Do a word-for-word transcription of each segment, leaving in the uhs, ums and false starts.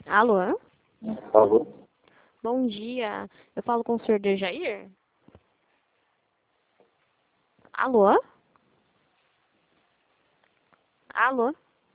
Alô? Alô? Bom dia. Eu falo com o senhor Dejair? Alô? Alô?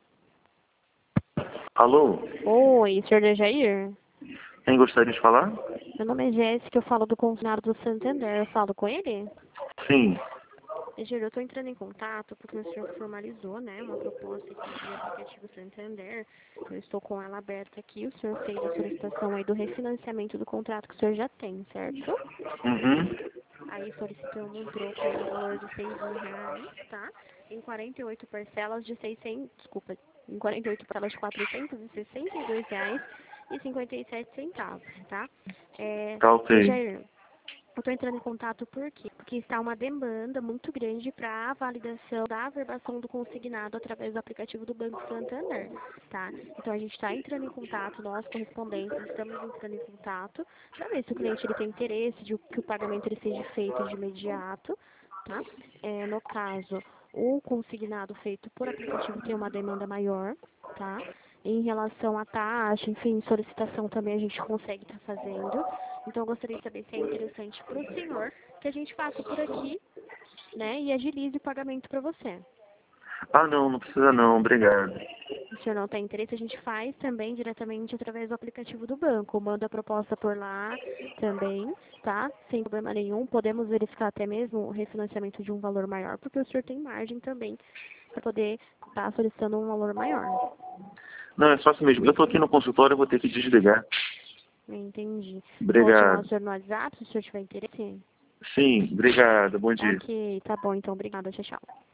Alô? Oi, senhor Dejair? Quem gostaria de falar? Meu nome é Jéssica, eu falo do consulado do Santander. Eu falo com ele? Sim. Dejair, eu estou entrando em contato porque o senhor formalizou, né, uma proposta aqui de aplicativo Santander. Eu estou com ela aberta aqui. O senhor fez a solicitação aí do refinanciamento do contrato que o senhor já tem, certo? Uhum. Aí solicitamos um troco aí no valor de seis mil reais, tá? Em quarenta e oito parcelas de seiscentos, desculpa, em quarenta e oito parcelas de quatrocentos e sessenta e dois reais e cinquenta e sete centavos, tá? É, Tá ok. Jair, eu estou entrando em contato por quê? Porque está uma demanda muito grande para a validação da averbação do consignado através do aplicativo do Banco Santander, tá? Então a gente está entrando em contato, nós correspondentes estamos entrando em contato para ver se o cliente ele tem interesse de que o pagamento ele seja feito de imediato, tá? É, no caso, o consignado feito por aplicativo tem uma demanda maior, tá? Em relação à taxa, enfim, solicitação também a gente consegue estar fazendo. Então, eu gostaria de saber se é interessante para o senhor que a gente faça por aqui, né, e agilize o pagamento para você. Ah, não, não precisa não, obrigado. Se o senhor não tem interesse, a gente faz também diretamente através do aplicativo do banco. Manda a proposta por lá também, tá? Sem problema nenhum. Podemos verificar até mesmo o refinanciamento de um valor maior, porque o senhor tem margem também para poder estar solicitando um valor maior. Não, é só assim mesmo. Eu tô aqui no consultório, eu vou ter que desligar. Entendi. Eu vou chamar o Obrigado. senhor no WhatsApp, se o senhor tiver interesse. Sim, obrigado. Bom dia. Ok, tá bom, então. Obrigada. Tchau, tchau.